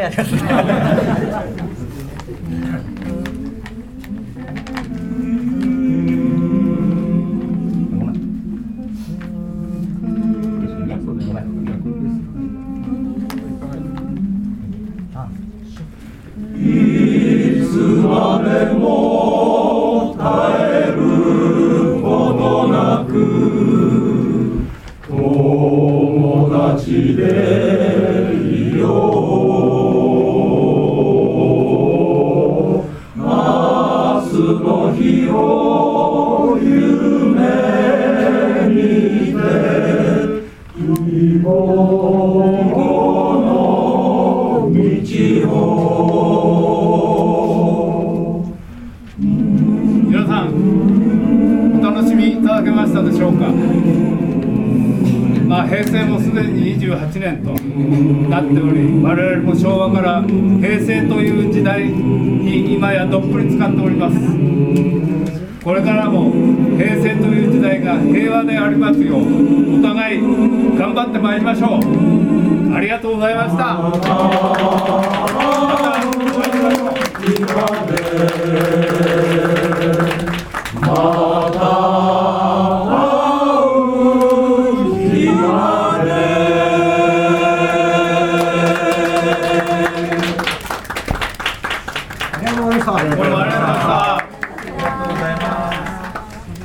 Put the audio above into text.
やですね。 いつまでも絶えることなく友達でいよう。明日の日を夢見て希望の道を。 皆さんお楽しみいただけましたでしょうか。平成もすでに28年となっており、我々も昭和から平成という時代に今やどっぷり使っております。これからも平成という時代が平和でありますよう、お互い頑張ってまいりましょう。ありがとうございました。またお会いしましょう。